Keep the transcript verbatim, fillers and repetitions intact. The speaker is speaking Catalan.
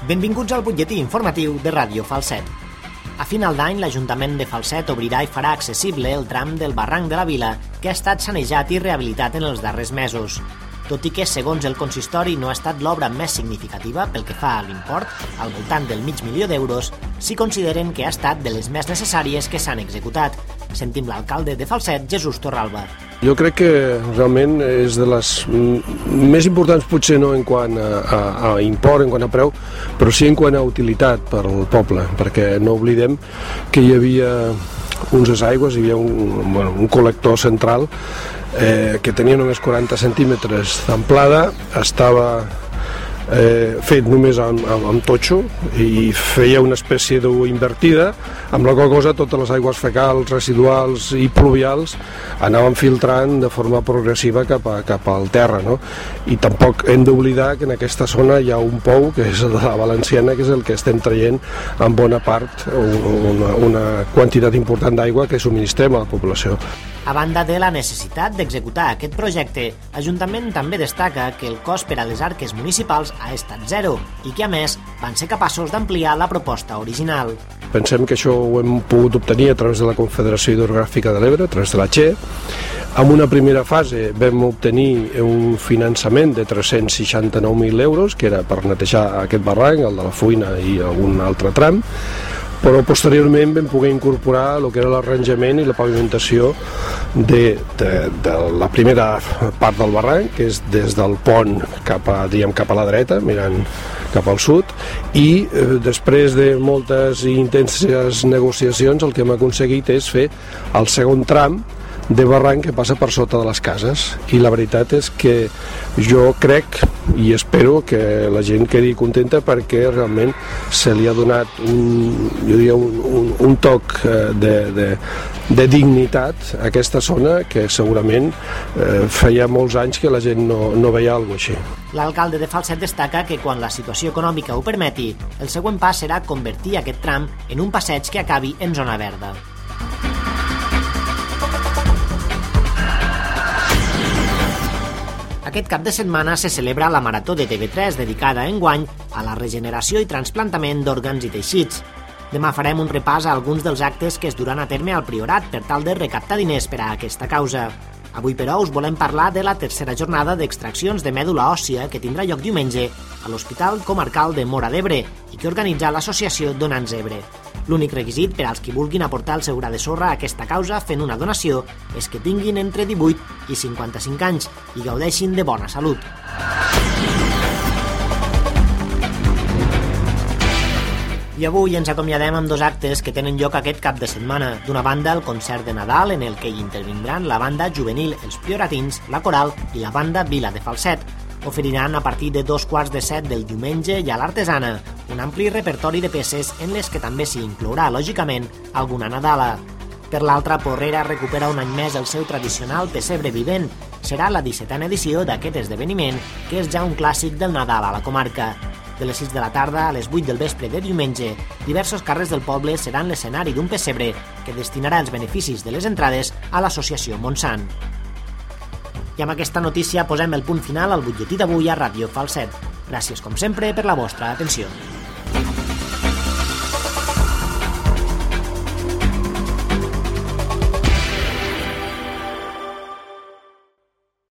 Benvinguts al butlletí informatiu de Ràdio Falset. A final d'any, l'Ajuntament de Falset obrirà i farà accessible el tram del barranc de la Vila, que ha estat sanejat i rehabilitat en els darrers mesos. Tot i que, segons el consistori, no ha estat l'obra més significativa pel que fa a l'import, al voltant del mig milió d'euros, sí consideren que ha estat de les més necessàries que s'han executat. Sentim l'alcalde de Falset, Jesús Torralba. Jo crec que realment és de les més importants, potser no en quant a, a, a import, en quant a preu, però sí en quant a utilitat per al poble, perquè no oblidem que hi havia uns desaigües, hi havia un, bueno, un col·lector central eh, que tenia només quaranta centímetres d'amplada, estava eh, fet només amb, amb, amb totxo i feia una espècie d'U invertida, amb la qual cosa totes les aigües fecals, residuals i pluvials anaven filtrant de forma progressiva cap, a, cap al terra, no? I tampoc hem d'oblidar que en aquesta zona hi ha un pou, que és el de la Valenciana, que és el que estem traient en bona part una, una quantitat important d'aigua que subministrem a la població. A banda de la necessitat d'executar aquest projecte, l'Ajuntament també destaca que el cost per a les arques municipals ha estat zero i que, a més, van ser capaços d'ampliar la proposta original. Pensem que això ho hem pogut obtenir a través de la Confederació Hidrogràfica de l'Ebre, a través de la Che. En una primera fase vam obtenir un finançament de tres-cents seixanta-nou mil euros, que era per netejar aquest barranc, el de la Fuina i algun altre tram, però posteriorment vam poder incorporar el que era l'arranjament i la pavimentació de, de, de la primera part del barranc, que és des del pont cap a, diguem, cap a la dreta, mirant cap al sud, i eh, després de moltes i intenses negociacions el que hem aconseguit és fer el segon tram de barranc que passa per sota de les cases, i la veritat és que jo crec i espero que la gent quedi contenta perquè realment se li ha donat un, jo diria, un, un, un toc de, de, de dignitat a aquesta zona que segurament eh, feia molts anys que la gent no, no veia alguna cosa així. L'alcalde de Falset destaca que quan la situació econòmica ho permeti, el següent pas serà convertir aquest tram en un passeig que acabi en zona verda. Aquest cap de setmana se celebra la Marató de T V tres dedicada enguany a la regeneració i trasplantament d'òrgans i teixits. Demà farem un repàs a alguns dels actes que es duran a terme al Priorat per tal de recaptar diners per a aquesta causa. Avui, però, us volem parlar de la tercera jornada d'extraccions de mèdula òssia que tindrà lloc diumenge a l'Hospital Comarcal de Móra d'Ebre i que organitza l'associació Donants Ebre. L'únic requisit per als qui vulguin aportar el seu gra de sorra a aquesta causa fent una donació és que tinguin entre divuit i cinquanta-cinc anys i gaudeixin de bona salut. I avui ens acomiadem amb dos actes que tenen lloc aquest cap de setmana. D'una banda, el concert de Nadal, en el que hi intervindran la banda juvenil Els Prioratins, la Coral i la banda Vila de Falset. Oferiran a partir de dos quarts de set del diumenge i a l'Artesana un ampli repertori de peces en les que també s'hi inclourà, lògicament, alguna Nadala. Per l'altra, Porrera recupera un any més el seu tradicional pessebre vivent. Serà la dissetena edició d'aquest esdeveniment, que és ja un clàssic del Nadal a la comarca. De les sis de la tarda a les vuit del vespre de diumenge, diversos carrers del poble seran l'escenari d'un pessebre que destinarà els beneficis de les entrades a l'associació Montsant. I amb aquesta notícia posem el punt final al butlletí d'avui a Ràdio Falset. Gràcies, com sempre, per la vostra atenció.